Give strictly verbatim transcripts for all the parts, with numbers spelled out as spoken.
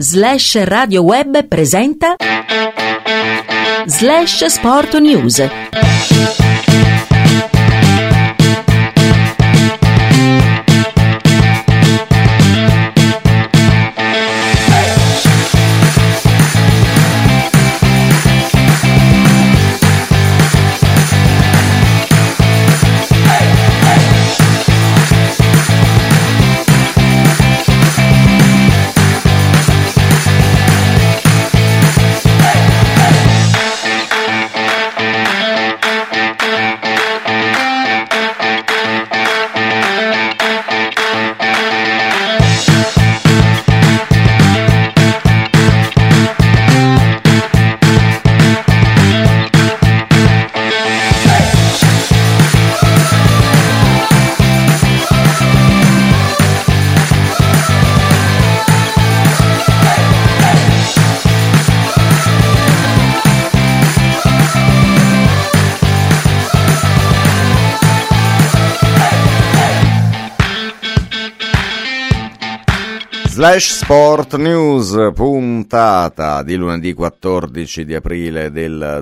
Slash Radio Web presenta Slash Sport News. Slash Sport News, puntata di lunedì quattordici di aprile del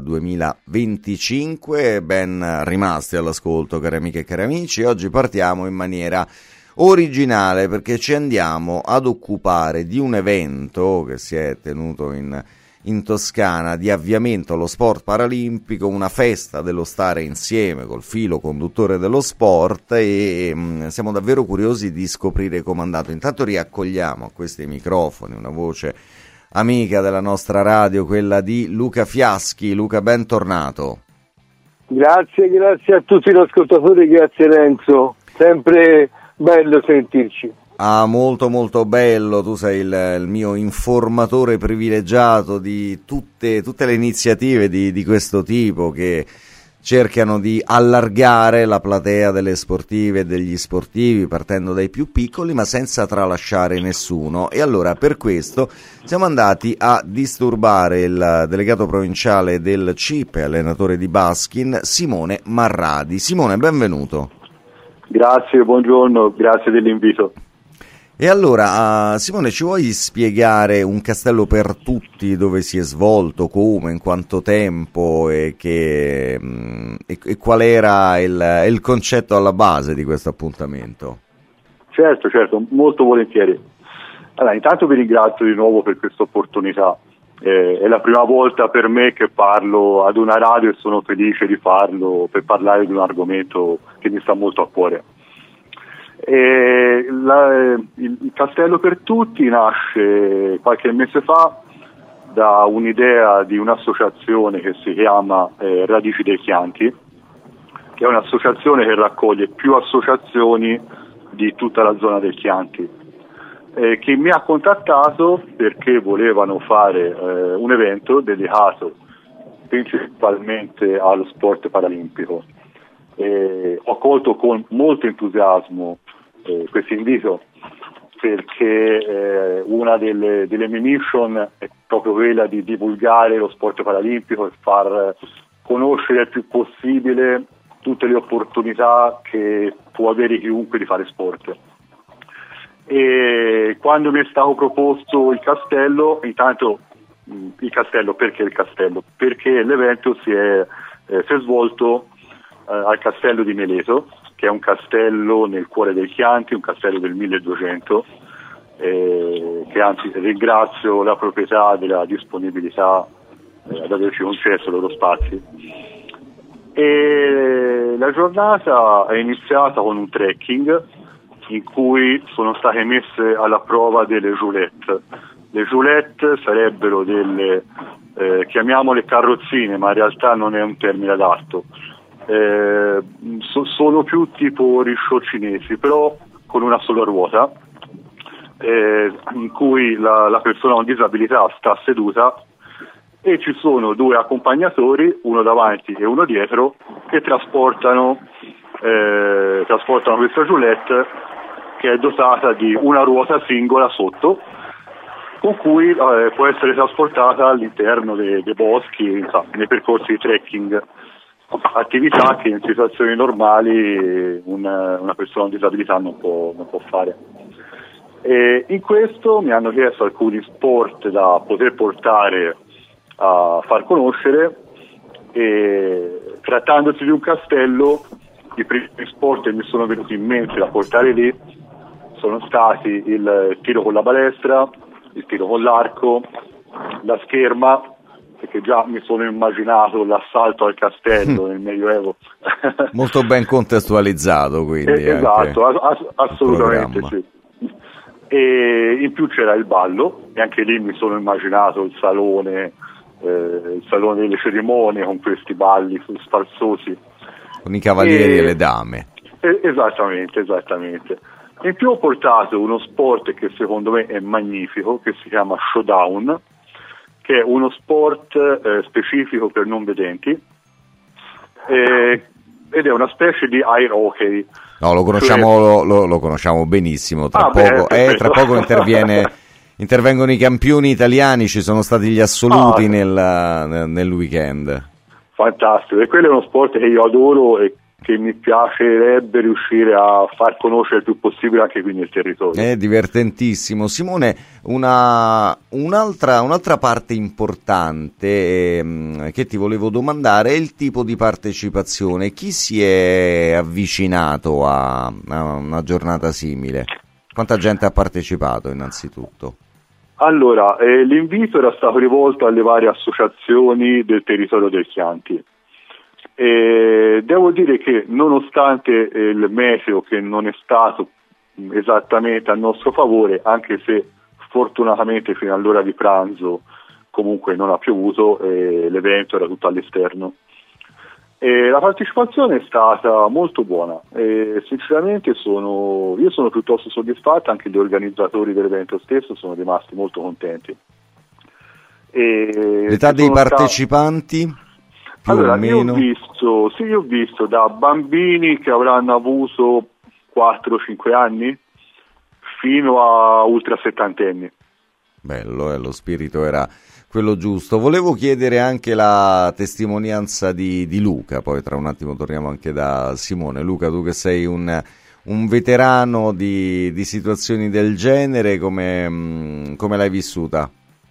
duemilaventicinque. Ben rimasti all'ascolto, cari amiche e cari amici. Oggi partiamo in maniera originale perché ci andiamo ad occupare di un evento che si è tenuto in in Toscana, di avviamento allo sport paralimpico, una festa dello stare insieme col filo conduttore dello sport, e mh, siamo davvero curiosi di scoprire com'è andato. Intanto riaccogliamo a questi microfoni una voce amica della nostra radio, quella di Luca Fiaschi. Luca, bentornato. Grazie, grazie a tutti gli ascoltatori, grazie Renzo, sempre bello sentirci. Ah, molto molto bello, tu sei il, il mio informatore privilegiato di tutte, tutte le iniziative di, di questo tipo che cercano di allargare la platea delle sportive e degli sportivi, partendo dai più piccoli ma senza tralasciare nessuno. E allora per questo siamo andati a disturbare il delegato provinciale del C I P e allenatore di Baskin, Simone Marradi. Simone, benvenuto. Grazie, buongiorno, grazie dell'invito. E allora, uh, Simone, ci vuoi spiegare un castello per tutti, dove si è svolto, come, in quanto tempo e, che, mh, e, e qual era il, il concetto alla base di questo appuntamento? Certo, certo, molto volentieri. Allora, intanto vi ringrazio di nuovo per questa opportunità. Eh, è la prima volta per me che parlo ad una radio e sono felice di farlo per parlare di un argomento che mi sta molto a cuore. E la, il, il Castello per Tutti nasce qualche mese fa da un'idea di un'associazione che si chiama eh, Radici dei Chianti, che è un'associazione che raccoglie più associazioni di tutta la zona del Chianti, eh, che mi ha contattato perché volevano fare eh, un evento dedicato principalmente allo sport paralimpico. Eh, ho accolto con molto entusiasmo eh, questo invito, perché eh, una delle, delle mie mission è proprio quella di divulgare lo sport paralimpico e far conoscere il più possibile tutte le opportunità che può avere chiunque di fare sport. E quando mi è stato proposto il castello, intanto mh, il castello, perché il castello? Perché l'evento si è, eh, si è svolto al castello di Meleto, che è un castello nel cuore del Chianti, un castello del milleduecento, eh, che anzi ringrazio la proprietà della disponibilità eh, ad averci concesso i loro spazi. E la giornata è iniziata con un trekking in cui sono state messe alla prova delle joulette. Le joulette sarebbero delle, eh, chiamiamole carrozzine, ma in realtà non è un termine adatto. Eh, so, sono più tipo risciò cinesi, però con una sola ruota, eh, in cui la, la persona con disabilità sta seduta e ci sono due accompagnatori, uno davanti e uno dietro, che trasportano, eh, trasportano questa joulette, che è dotata di una ruota singola sotto, con cui eh, può essere trasportata all'interno dei, dei boschi, insomma, nei percorsi di trekking. Attività che in situazioni normali una, una persona con disabilità non può, non può fare. E in questo mi hanno chiesto alcuni sport da poter portare a far conoscere, e trattandosi di un castello i primi sport che mi sono venuti in mente da portare lì sono stati il tiro con la balestra, il tiro con l'arco, la scherma, perché già mi sono immaginato l'assalto al castello nel Medioevo. Molto ben contestualizzato, quindi. Eh, esatto, ass- assolutamente sì. E in più c'era il ballo, e anche lì mi sono immaginato il salone, eh, il salone delle cerimonie con questi balli sfarzosi. Con i cavalieri e, e le dame. Eh, esattamente, esattamente. In più ho portato uno sport che secondo me è magnifico, che si chiama Showdown, che è uno sport eh, specifico per non vedenti, eh, ed è una specie di air hockey. No, lo conosciamo, cioè... lo, lo conosciamo benissimo. Tra ah, poco, beh, eh, tra poco interviene, intervengono i campioni italiani, ci sono stati gli assoluti ah, nel, nel weekend. Fantastico, e quello è uno sport che io adoro e che mi piacerebbe riuscire a far conoscere il più possibile anche qui nel territorio. È divertentissimo. Simone, una, un'altra, un'altra parte importante ehm, che ti volevo domandare è il tipo di partecipazione. Chi si è avvicinato a, a una giornata simile? Quanta gente ha partecipato innanzitutto? Allora, eh, l'invito era stato rivolto alle varie associazioni del territorio del Chianti. E devo dire che nonostante il meteo che non è stato esattamente a nostro favore, anche se fortunatamente fino all'ora di pranzo comunque non ha piovuto e l'evento era tutto all'esterno, e la partecipazione è stata molto buona e sinceramente sono, io sono piuttosto soddisfatto, anche gli organizzatori dell'evento stesso sono rimasti molto contenti. E l'età dei partecipanti? Sta... Più allora, o meno. io ho visto, sì, io ho visto da bambini che avranno avuto quattro cinque anni fino a ultra settantenni. Bello, eh, lo spirito era quello giusto. Volevo chiedere anche la testimonianza di, di Luca, poi tra un attimo torniamo anche da Simone. Luca, tu che sei un, un veterano di, di situazioni del genere, come, come l'hai vissuta?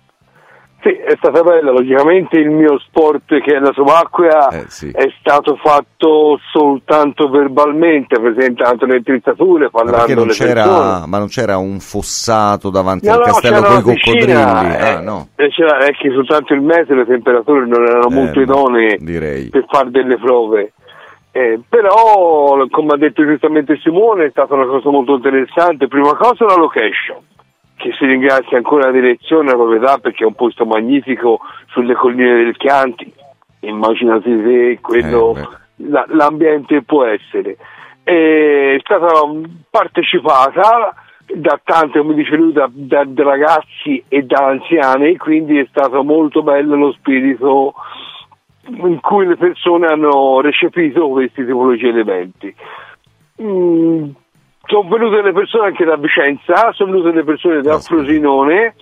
Sì, è stata bella. Logicamente il mio sport, che è la subacquea, eh, sì. è stato fatto soltanto verbalmente, presentato le attrezzature, parlando non alle c'era, persone. Ma non c'era un fossato davanti no, al no, castello con i coccodrilli? Eh, ah, no. C'era, è che soltanto il meteo e le temperature non erano eh, molto idonee direi. per fare delle prove. Eh, però, come ha detto giustamente Simone, è stata una cosa molto interessante. Prima cosa la location, che si ringrazia ancora la direzione e la proprietà, perché è un posto magnifico sulle colline del Chianti. Immaginate se quello, eh, la, l'ambiente può essere. È stata partecipata da tante, come dice lui, da, da, da ragazzi e da anziani, quindi è stato molto bello lo spirito in cui le persone hanno recepito questi tipologie di eventi. Mm. Sono venute le persone anche da Vicenza, sono venute le persone da Frosinone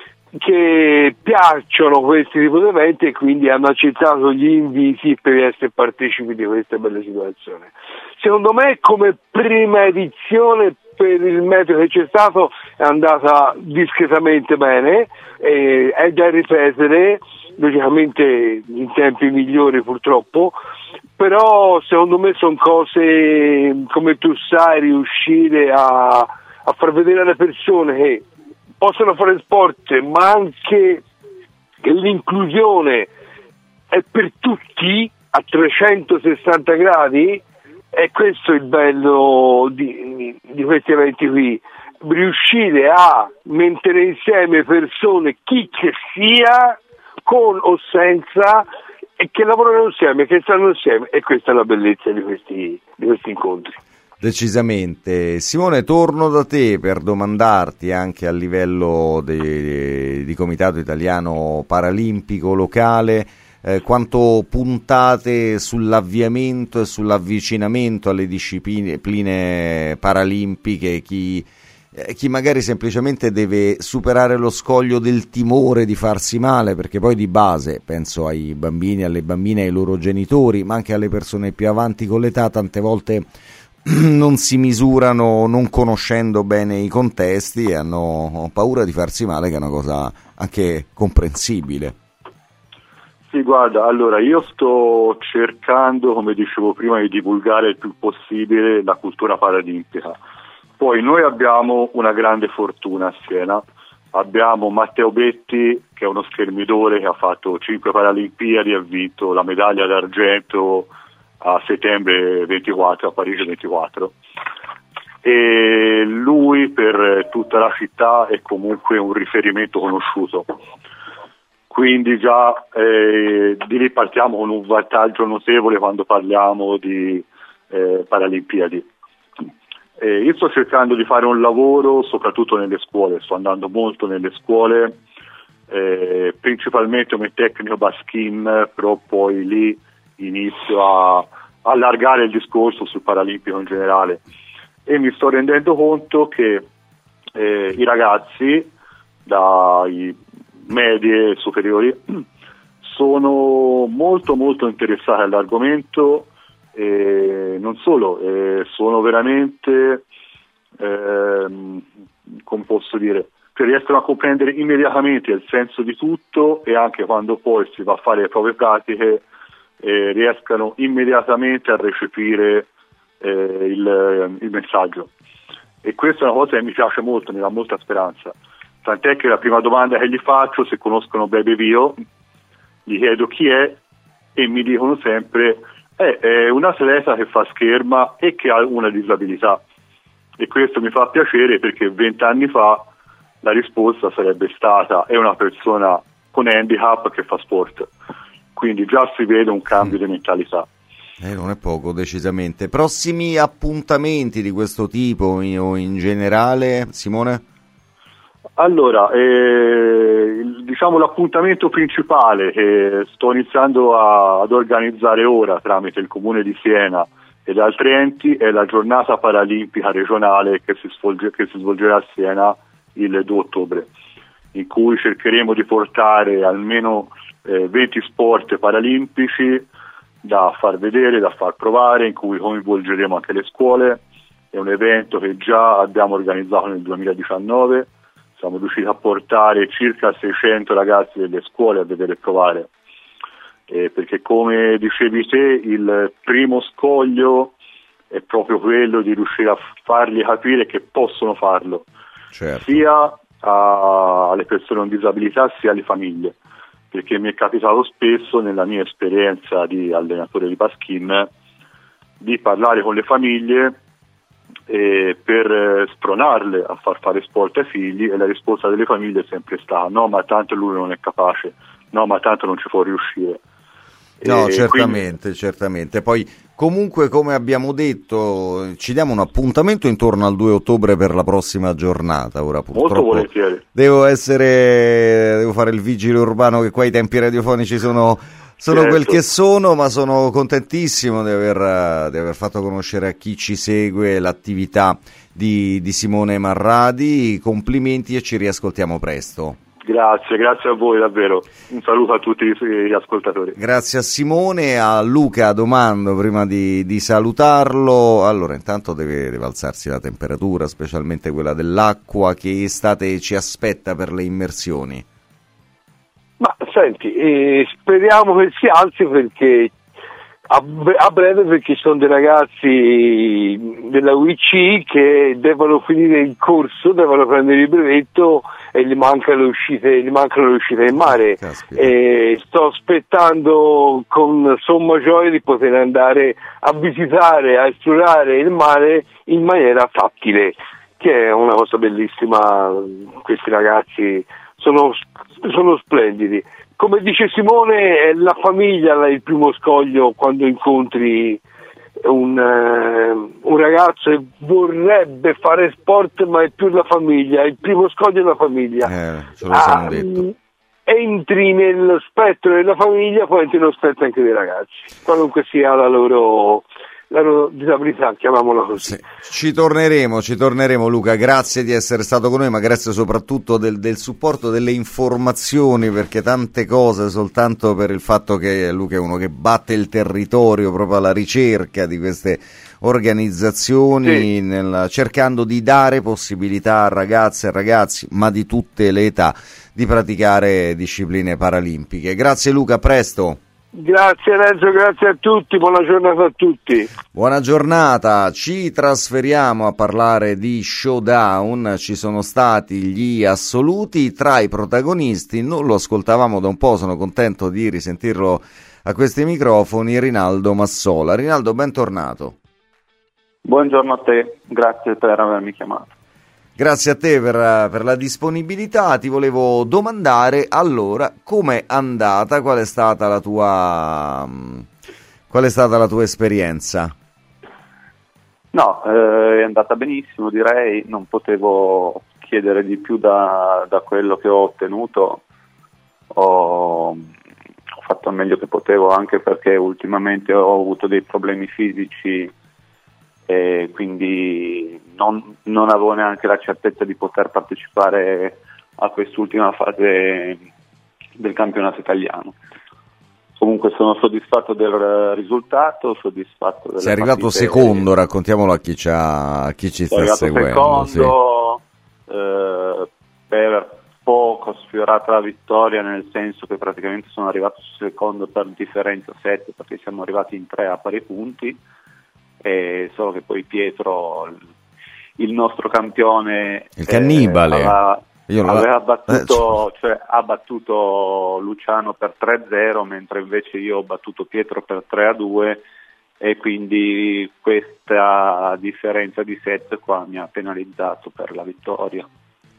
che piacciono questi tipi di eventi e quindi hanno accettato gli inviti per essere partecipi di questa bella situazione. Secondo me, come prima edizione, per il meteo che c'è stato, è andata discretamente bene, e è da ripetere, logicamente in tempi migliori purtroppo, però secondo me sono cose, come tu sai, riuscire a, a far vedere alle persone che possono fare sport, ma anche che l'inclusione è per tutti a trecentosessanta gradi, e questo è il bello di, di questi eventi qui, riuscire a mettere insieme persone, chi che sia, con o senza, e che lavorano insieme, che stanno insieme, e questa è la bellezza di questi, di questi incontri. Decisamente. Simone, torno da te per domandarti anche a livello de, di Comitato Italiano Paralimpico locale eh, quanto puntate sull'avviamento e sull'avvicinamento alle discipline paralimpiche, chi chi magari semplicemente deve superare lo scoglio del timore di farsi male, perché poi di base, penso ai bambini, alle bambine, ai loro genitori, ma anche alle persone più avanti con l'età, tante volte non si misurano non conoscendo bene i contesti e hanno paura di farsi male, che è una cosa anche comprensibile. Sì, guarda, allora io sto cercando, come dicevo prima, di divulgare il più possibile la cultura paralimpica. Poi noi abbiamo una grande fortuna a Siena, abbiamo Matteo Betti, che è uno schermidore che ha fatto cinque Paralimpiadi e ha vinto la medaglia d'argento a settembre ventiquattro, a Parigi ventiquattro, e lui per tutta la città è comunque un riferimento conosciuto, quindi già eh, di lì partiamo con un vantaggio notevole quando parliamo di eh, Paralimpiadi. Eh, io sto cercando di fare un lavoro soprattutto nelle scuole, sto andando molto nelle scuole, eh, principalmente come tecnico baskin, però poi lì inizio a allargare il discorso sul paralimpico in generale, e mi sto rendendo conto che eh, i ragazzi dai medie e superiori sono molto molto interessati all'argomento, e non solo, eh, sono veramente ehm, come posso dire, cioè riescono a comprendere immediatamente il senso di tutto, e anche quando poi si va a fare le prove pratiche Eh, riescano immediatamente a recepire eh, il, il messaggio, e questa è una cosa che mi piace molto, mi dà molta speranza, tant'è che la prima domanda che gli faccio, se conoscono Bebe Vio, gli chiedo chi è e mi dicono sempre eh, è un atleta che fa scherma e che ha una disabilità, e questo mi fa piacere perché vent'anni fa la risposta sarebbe stata è una persona con handicap che fa sport. Quindi già si vede un cambio di mentalità. Eh, non è poco, decisamente. Prossimi appuntamenti di questo tipo o in generale, Simone? Allora, eh, diciamo l'appuntamento principale che sto iniziando a, ad organizzare ora tramite il Comune di Siena ed altri enti è la giornata paralimpica regionale che si, svolge, che si svolgerà a Siena il due ottobre, in cui cercheremo di portare almeno Eh, venti sport paralimpici da far vedere, da far provare, in cui coinvolgeremo anche le scuole. È un evento che già abbiamo organizzato nel duemiladiciannove, siamo riusciti a portare circa seicento ragazzi delle scuole a vedere provare, eh, perché come dicevi te il primo scoglio è proprio quello di riuscire a fargli capire che possono farlo, certo. sia a, alle persone con disabilità sia alle famiglie, perché mi è capitato spesso nella mia esperienza di allenatore di baskin di parlare con le famiglie eh, per spronarle a far fare sport ai figli, e la risposta delle famiglie è sempre stata no ma tanto lui non è capace, no ma tanto non ci può riuscire. No, e certamente, quindi... certamente. Poi comunque, come abbiamo detto, ci diamo un appuntamento intorno al due ottobre per la prossima giornata. Ora purtroppo molto volentieri. Devo essere, devo fare il vigile urbano, che qua i tempi radiofonici sono, sono certo. quel che sono, ma sono contentissimo di aver, di aver fatto conoscere a chi ci segue l'attività di, di Simone Marradi. Complimenti e ci riascoltiamo presto. Grazie, grazie a voi davvero. Un saluto a tutti gli ascoltatori. Grazie a Simone. A Luca domando, prima di, di salutarlo, allora intanto deve, deve alzarsi la temperatura, specialmente quella dell'acqua. Che estate ci aspetta per le immersioni? Ma senti, eh, speriamo che si alzi, perché a, a breve, perché ci sono dei ragazzi della U I C che devono finire il corso, devono prendere il brevetto e gli mancano le uscite, gli mancano le uscite in mare. E sto aspettando con somma gioia di poter andare a visitare, a esplorare il mare in maniera tattile, che è una cosa bellissima. Questi ragazzi sono, sono splendidi. Come dice Simone, è la famiglia il primo scoglio quando incontri un, uh, un ragazzo che vorrebbe fare sport, ma è più la famiglia, il primo scoglio è la famiglia. Eh, ce lo siamo ah, detto. Entri nello spettro della famiglia, poi entri nello spettro anche dei ragazzi, qualunque sia la loro, la loro disabilità, chiamiamola così. Sì. Ci torneremo, ci torneremo Luca, grazie di essere stato con noi, ma grazie soprattutto del, del supporto, delle informazioni, perché tante cose soltanto per il fatto che Luca è uno che batte il territorio proprio alla ricerca di queste organizzazioni, sì. nel, cercando di dare possibilità a ragazze e ragazzi, ma di tutte le età, di praticare discipline paralimpiche. Grazie Luca, a presto. Grazie Renzo, grazie a tutti, buona giornata a tutti. Buona giornata, ci trasferiamo a parlare di Showdown. Ci sono stati gli assoluti, tra i protagonisti non lo ascoltavamo da un po', sono contento di risentirlo a questi microfoni, Rinaldo Massola. Rinaldo, bentornato. Buongiorno a te, grazie per avermi chiamato. Grazie a te per, per la disponibilità. Ti volevo domandare allora com'è andata, qual è stata la tua qual è stata la tua esperienza? No, eh, è andata benissimo, direi, non potevo chiedere di più da, da quello che ho ottenuto. Ho, ho fatto il meglio che potevo, anche perché ultimamente ho avuto dei problemi fisici e quindi non, non avevo neanche la certezza di poter partecipare a quest'ultima fase del campionato italiano. Comunque sono soddisfatto del risultato, soddisfatto delle Sei arrivato partite. Secondo, raccontiamolo a chi, a chi ci sta seguendo. Secondo, sì. eh, per poco sfiorata la vittoria, nel senso che praticamente sono arrivato secondo per differenza sette, perché siamo arrivati in tre a pari punti. E solo che poi Pietro, il nostro campione, il cannibale, eh, aveva, Io aveva la... battuto, eh, cioè, ha battuto Luciano per tre a zero, mentre invece io ho battuto Pietro per tre a due, e quindi questa differenza di sette qua mi ha penalizzato per la vittoria.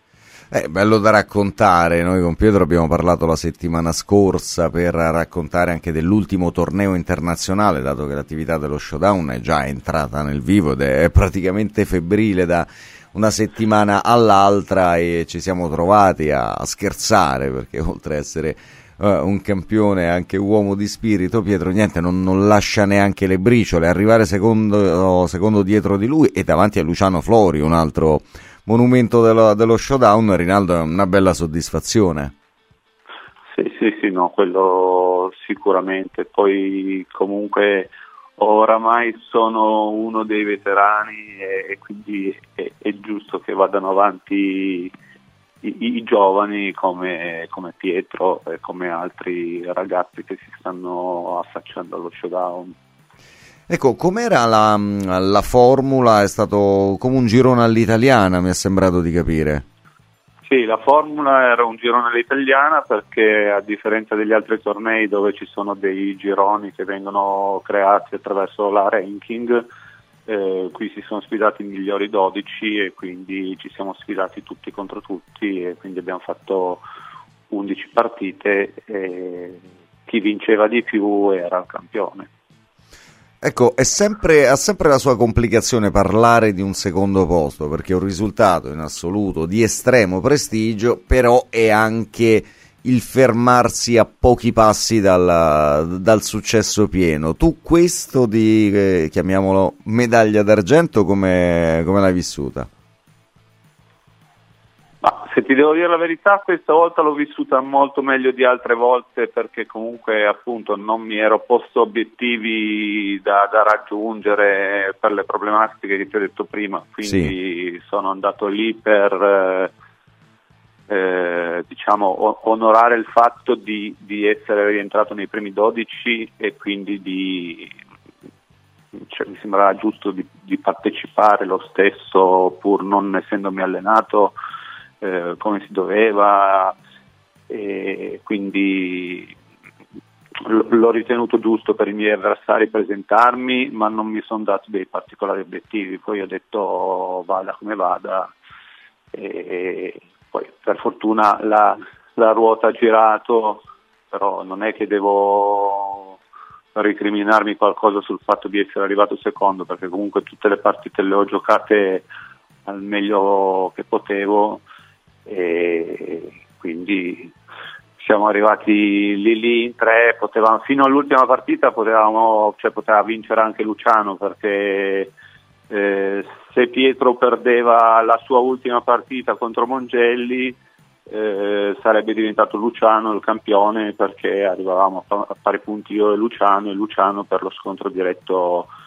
È bello da raccontare. Noi con Pietro abbiamo parlato la settimana scorsa per raccontare anche dell'ultimo torneo internazionale, dato che l'attività dello Showdown è già entrata nel vivo ed è praticamente febbrile da una settimana all'altra, e ci siamo trovati a scherzare perché oltre a essere uh, un campione anche uomo di spirito, Pietro niente, non, non lascia neanche le briciole, arrivare secondo, secondo dietro di lui e davanti a Luciano Flori, un altro monumento dello, dello Showdown. Rinaldo, è una bella soddisfazione. Sì, sì, sì, no, quello sicuramente. Poi comunque oramai sono uno dei veterani e, e quindi è, è giusto che vadano avanti i, i giovani come, come Pietro e come altri ragazzi che si stanno affacciando allo Showdown. Ecco, com'era la, la formula? È stato come un girone all'italiana, mi è sembrato di capire. Sì, la formula era un girone all'italiana, perché a differenza degli altri tornei dove ci sono dei gironi che vengono creati attraverso la ranking, eh, qui si sono sfidati i migliori dodici e quindi ci siamo sfidati tutti contro tutti, e quindi abbiamo fatto undici partite e chi vinceva di più era il campione. Ecco, è sempre, ha sempre la sua complicazione parlare di un secondo posto, perché è un risultato in assoluto di estremo prestigio, però è anche il fermarsi a pochi passi dal, dal successo pieno. Tu questo di, eh, chiamiamolo, medaglia d'argento, come, come l'hai vissuta? Ma se ti devo dire la verità, questa volta l'ho vissuta molto meglio di altre volte, perché comunque appunto non mi ero posto obiettivi da, da raggiungere per le problematiche che ti ho detto prima, quindi sì. Sono andato lì per eh, eh, diciamo onorare il fatto di, di essere rientrato nei primi dodici, e quindi di, cioè, mi sembrava giusto di, di partecipare lo stesso, pur non essendomi allenato Eh, come si doveva, e quindi l- l'ho ritenuto giusto per i miei avversari presentarmi, ma non mi sono dato dei particolari obiettivi. Poi ho detto vada come vada, e poi per fortuna la, la ruota ha girato, però non è che devo ricriminarmi qualcosa sul fatto di essere arrivato secondo, perché comunque tutte le partite le ho giocate al meglio che potevo, e quindi siamo arrivati lì lì in tre. Potevamo, fino all'ultima partita potevamo, cioè poteva vincere anche Luciano, perché eh, se Pietro perdeva la sua ultima partita contro Mongelli eh, sarebbe diventato Luciano il campione, perché arrivavamo a pari punti io e Luciano, e Luciano per lo scontro diretto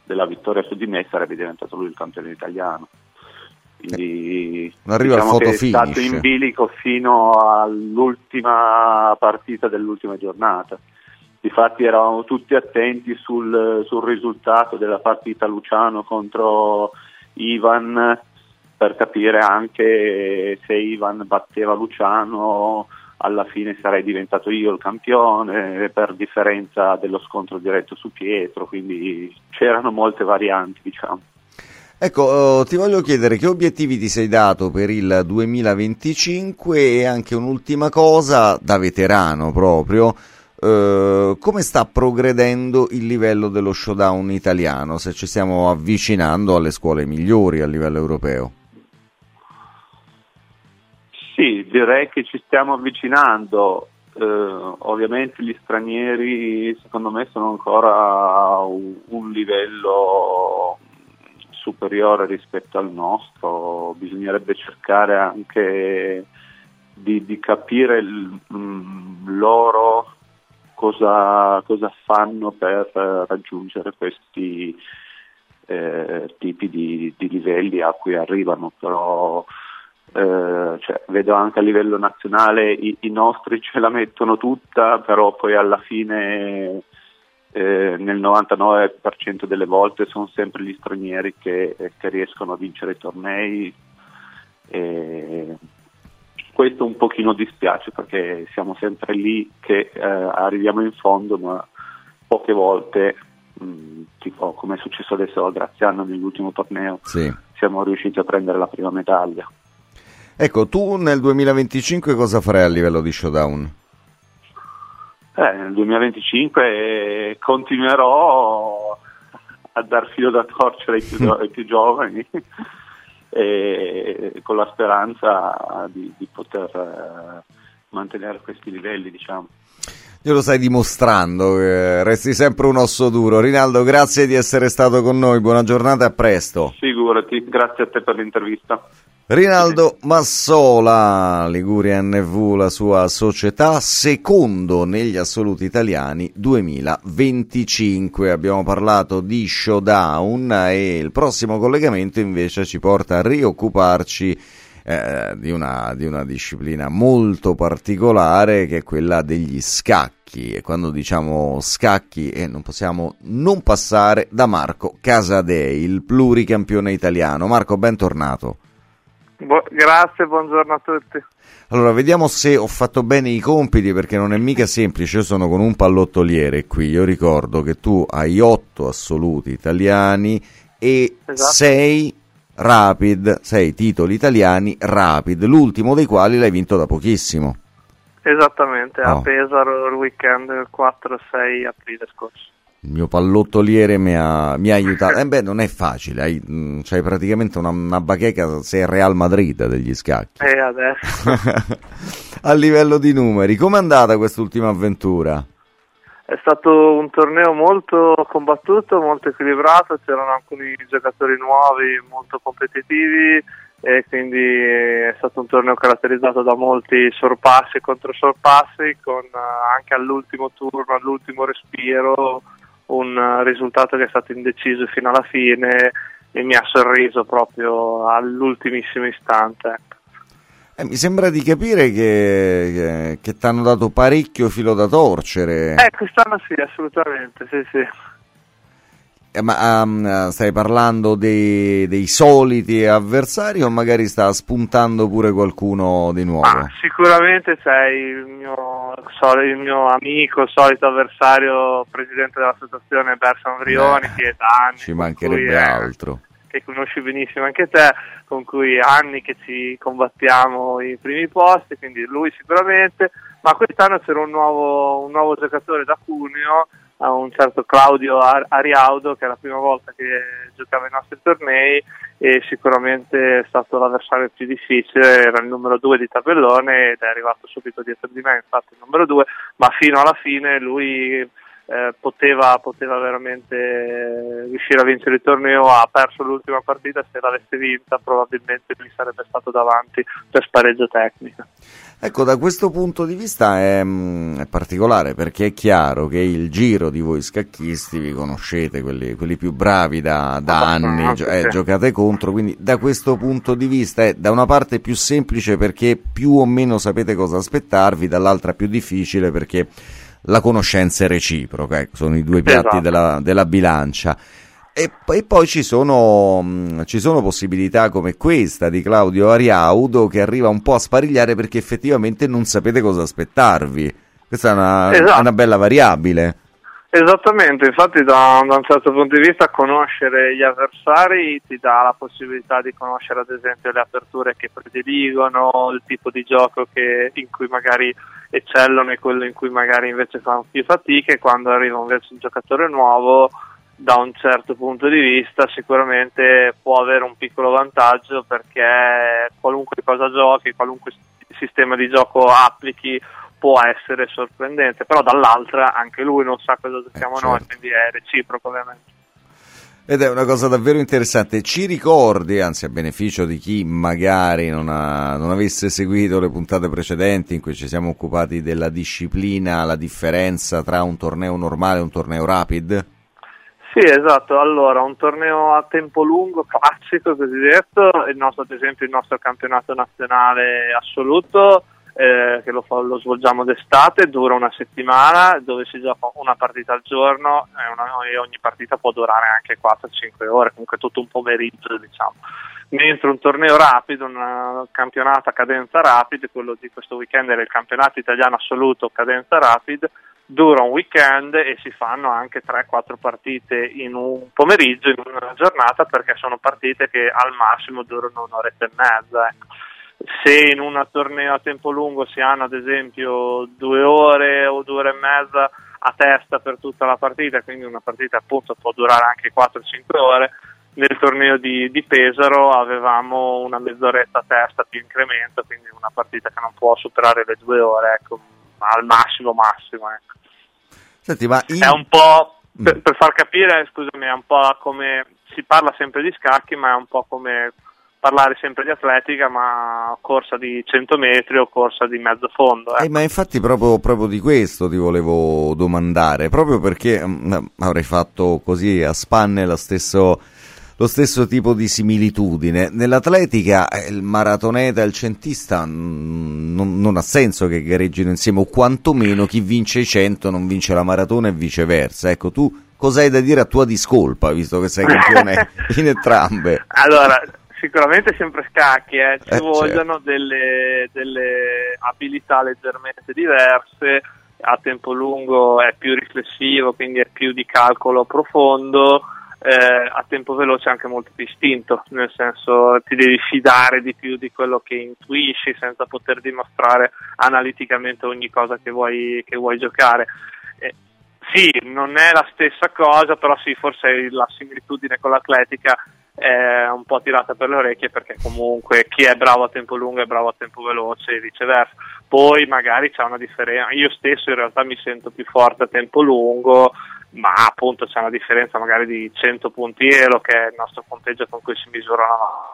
della vittoria su di me sarebbe diventato lui il campione italiano. Quindi non arriva diciamo al che è fotofinish. stato in bilico fino all'ultima partita dell'ultima giornata. Difatti eravamo tutti attenti sul, sul risultato della partita Luciano contro Ivan, per capire anche se Ivan batteva Luciano alla fine sarei diventato io il campione per differenza dello scontro diretto su Pietro, quindi c'erano molte varianti, diciamo. Ecco, ti voglio chiedere che obiettivi ti sei dato per il duemilaventicinque e anche un'ultima cosa da veterano proprio, eh, come sta progredendo il livello dello showdown italiano, se ci stiamo avvicinando alle scuole migliori a livello europeo? Sì, direi che ci stiamo avvicinando, eh, ovviamente gli stranieri secondo me sono ancora a un, un livello superiore rispetto al nostro, bisognerebbe cercare anche di, di capire il, mh, loro cosa, cosa fanno per raggiungere questi eh, tipi di, di livelli a cui arrivano, però eh, cioè, vedo anche a livello nazionale i, i nostri ce la mettono tutta, però poi alla fine Eh, nel novantanove per cento delle volte sono sempre gli stranieri che, che riescono a vincere i tornei, e questo un pochino dispiace perché siamo sempre lì che eh, arriviamo in fondo, ma poche volte mh, tipo come è successo adesso a Graziano nell'ultimo torneo, sì, siamo riusciti a prendere la prima medaglia. Ecco, tu nel duemilaventicinque cosa farai a livello di showdown? Eh, nel duemilaventicinque continuerò a dar filo da torcere ai più, ai più giovani e con la speranza di, di poter eh, mantenere questi livelli, diciamo. Io lo stai dimostrando, eh, resti sempre un osso duro. Rinaldo, grazie di essere stato con noi, buona giornata e a presto. Figurati, grazie a te per l'intervista. Rinaldo Massola, Liguria N V, la sua società, secondo negli assoluti italiani duemilaventicinque. Abbiamo parlato di showdown e il prossimo collegamento invece ci porta a rioccuparci eh, di, una, di una disciplina molto particolare che è quella degli scacchi. E quando diciamo scacchi eh, non possiamo non passare da Marco Casadei, il pluricampione italiano. Marco, bentornato. Bu- grazie, buongiorno a tutti. Allora, vediamo se ho fatto bene i compiti, perché non è mica semplice. Io sono con un pallottoliere qui. Io ricordo che tu hai otto assoluti italiani e Esatto. sei rapid, sei titoli italiani rapid, l'ultimo dei quali l'hai vinto da pochissimo. Esattamente, Oh. a Pesaro il weekend del quattro sei aprile scorso. Il mio pallottoliere mi ha, mi ha aiutato. Eh beh, non è facile, hai, mh, c'hai praticamente una, una bacheca, sei il Real Madrid degli scacchi. E adesso A livello di numeri, com'è andata quest'ultima avventura? è stato un torneo molto combattuto, molto equilibrato, c'erano alcuni giocatori nuovi, molto competitivi, e quindi è stato un torneo caratterizzato da molti sorpassi e controsorpassi, con eh, anche all'ultimo turno, all'ultimo respiro, un uh, risultato che è stato indeciso fino alla fine e mi ha sorriso proprio all'ultimissimo istante. Eh, mi sembra di capire che, che, che ti hanno dato parecchio filo da torcere. Eh, quest'anno sì, assolutamente, sì, sì. Eh, ma um, stai parlando dei, dei soliti avversari o magari sta spuntando pure qualcuno di nuovo? Ah, sicuramente sei il mio, il mio amico, il solito avversario, presidente dell'associazione Bersan Vrioni, Beh, che è da anni. ci con mancherebbe cui, eh, altro. Che conosci benissimo anche te, con cui anni che ci combattiamo i primi posti, quindi lui sicuramente, ma quest'anno c'era un nuovo, un nuovo giocatore da Cuneo, un certo Claudio Ar- Ariaudo, che è la prima volta che giocava i nostri tornei e sicuramente è stato l'avversario più difficile, era il numero due di tabellone ed è arrivato subito dietro di me, infatti il numero due, ma fino alla fine lui eh, poteva, poteva veramente riuscire a vincere il torneo. Ha perso l'ultima partita, se l'avesse vinta probabilmente lui sarebbe stato davanti per spareggio tecnico. Ecco, da questo punto di vista è, è particolare, perché è chiaro che il giro di voi scacchisti vi conoscete, quelli, quelli più bravi da, da anni, gio- eh, giocate contro, quindi da questo punto di vista è da una parte più semplice perché più o meno sapete cosa aspettarvi, dall'altra più difficile perché la conoscenza è reciproca, ecco, sono i due piatti Esatto. della, della bilancia. E, e poi ci sono, mh, ci sono possibilità come questa di Claudio Ariaudo che arriva un po' a sparigliare perché effettivamente non sapete cosa aspettarvi. Questa è una, Esatto. è una bella variabile. Esattamente, infatti da, da un certo punto di vista conoscere gli avversari ti dà la possibilità di conoscere ad esempio le aperture che prediligono, il tipo di gioco che, in cui magari eccellono e quello in cui magari invece fanno più fatica, e quando arriva invece un giocatore nuovo da un certo punto di vista sicuramente può avere un piccolo vantaggio, perché qualunque cosa giochi, qualunque sistema di gioco applichi può essere sorprendente, però dall'altra anche lui non sa cosa giochiamo eh, certo. noi, quindi è reciproco ovviamente. Ed è una cosa davvero interessante. Ci ricordi, anzi a beneficio di chi magari non, ha, non avesse seguito le puntate precedenti in cui ci siamo occupati della disciplina, la differenza tra un torneo normale e un torneo rapid? Sì, esatto. Allora, un torneo a tempo lungo, classico cosiddetto, il nostro, ad esempio il nostro campionato nazionale assoluto, eh, che lo, fa, lo svolgiamo d'estate, dura una settimana, dove si gioca una partita al giorno e, una, e ogni partita può durare anche quattro cinque ore, comunque tutto un pomeriggio, diciamo. Mentre un torneo rapido, un campionato a cadenza rapida, quello di questo weekend era il campionato italiano assoluto cadenza rapid, dura un weekend e si fanno anche tre quattro partite in un pomeriggio, in una giornata, perché sono partite che al massimo durano un'oretta e mezza. Ecco. Se in un torneo a tempo lungo si hanno ad esempio due ore o due ore e mezza a testa per tutta la partita, quindi una partita appunto può durare anche quattro cinque ore, nel torneo di, di Pesaro avevamo una mezz'oretta a testa più incremento, quindi una partita che non può superare le due ore, ecco, al massimo massimo. Ecco. Senti, ma in... È un po', per, per far capire, scusami, è un po' come, si parla sempre di scacchi, ma è un po' come parlare sempre di atletica, ma corsa di cento metri o corsa di mezzo fondo. Ecco. Eh, ma infatti proprio, proprio di questo ti volevo domandare, proprio perché mh, avrei fatto così a spanne lo stesso, lo stesso tipo di similitudine. Nell'atletica eh, il maratoneta e il centista mh, non, non ha senso che gareggino insieme, o quantomeno chi vince i cento non vince la maratona e viceversa. Ecco, tu cosa hai da dire a tua discolpa, visto che sei campione in entrambe? Allora, sicuramente sempre scacchi, eh. ci eh, vogliono certo. delle, delle abilità leggermente diverse, a tempo lungo è più riflessivo, quindi è più di calcolo profondo, eh, a tempo veloce è anche molto più istinto, nel senso ti devi fidare di più di quello che intuisci senza poter dimostrare analiticamente ogni cosa che vuoi, che vuoi giocare. Eh, sì, non è la stessa cosa, però sì, forse la similitudine con l'atletica è un po' tirata per le orecchie, perché comunque chi è bravo a tempo lungo è bravo a tempo veloce e viceversa. Poi magari c'è una differenza, io stesso in realtà mi sento più forte a tempo lungo, ma appunto c'è una differenza magari di cento punti elo, che è il nostro punteggio con cui si misurano.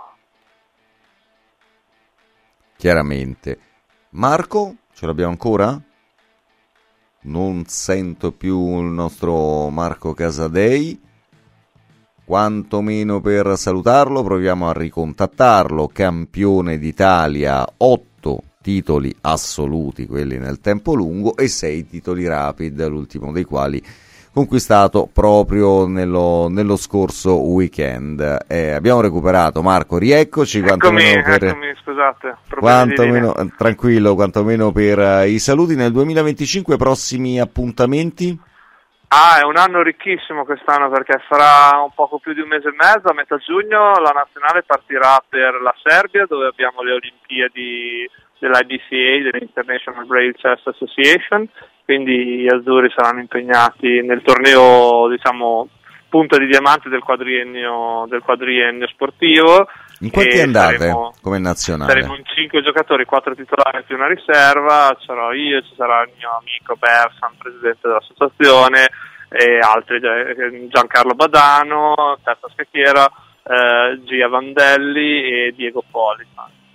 Chiaramente. Marco, ce l'abbiamo ancora? Non sento più il nostro Marco Casadei. Quantomeno per salutarlo, proviamo a ricontattarlo. Campione d'Italia, otto titoli assoluti, quelli nel tempo lungo, e sei titoli rapid, l'ultimo dei quali conquistato proprio nello, nello scorso weekend. Eh, abbiamo recuperato Marco, rieccoci. Eccomi, quantomeno per, eccomi, scusate. Quantomeno, tranquillo, quantomeno per uh, i saluti. Nel duemilaventicinque prossimi appuntamenti? Ah, è un anno ricchissimo quest'anno, perché farà un poco più di un mese e mezzo, a metà giugno la nazionale partirà per la Serbia, dove abbiamo le Olimpiadi dell'I B C A, dell'International Braille Chess Association, quindi gli azzurri saranno impegnati nel torneo, diciamo, punta di diamante del quadriennio, del quadriennio sportivo. In quanti andate saremo, come nazionale? Saremo in cinque giocatori, quattro titolari più una riserva, sarò io, ci sarà il mio amico Bersan, presidente dell'associazione, e altri, Giancarlo Badano, terza scacchiera, eh, Gia Vandelli e Diego Poli.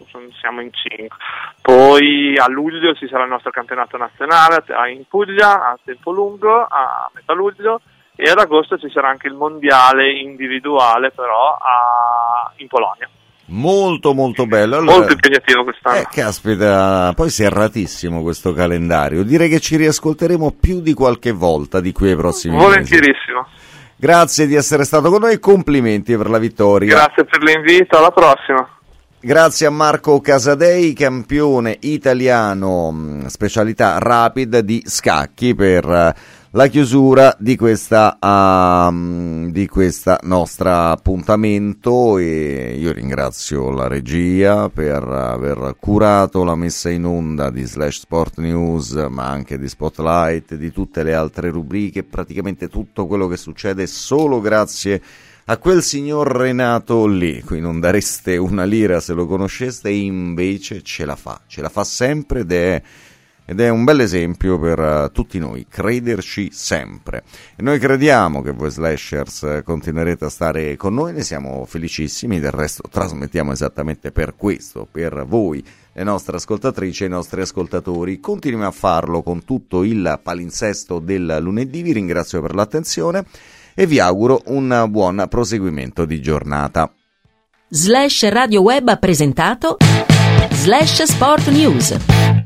siamo in cinque. Poi a luglio ci sarà il nostro campionato nazionale in Puglia a tempo lungo, a metà luglio, e ad agosto ci sarà anche il mondiale individuale però a, in Polonia. Molto molto bello, allora, molto impegnativo quest'anno. Eh, caspita, poi serratissimo questo calendario, direi che ci riascolteremo più di qualche volta di qui ai prossimi mesi. Volentierissimo. Grazie di essere stato con noi e complimenti per la vittoria. Grazie per l'invito, alla prossima. Grazie a Marco Casadei, campione italiano specialità rapid di scacchi, per la chiusura di questa um, di questa nostra appuntamento, e io ringrazio la regia per aver curato la messa in onda di Slash Sport News, ma anche di Spotlight, di tutte le altre rubriche, praticamente tutto quello che succede solo grazie a quel signor Renato lì, cui non dareste una lira se lo conosceste, e invece ce la fa, ce la fa sempre, ed è Ed è un bel esempio per uh, tutti noi, crederci sempre. E noi crediamo che voi slashers uh, continuerete a stare con noi, ne siamo felicissimi, del resto trasmettiamo esattamente per questo, per voi, le nostre ascoltatrici e i nostri ascoltatori. Continuiamo a farlo con tutto il palinsesto del lunedì, vi ringrazio per l'attenzione e vi auguro un buon proseguimento di giornata. Slash Radio Web ha presentato Slash Sport News.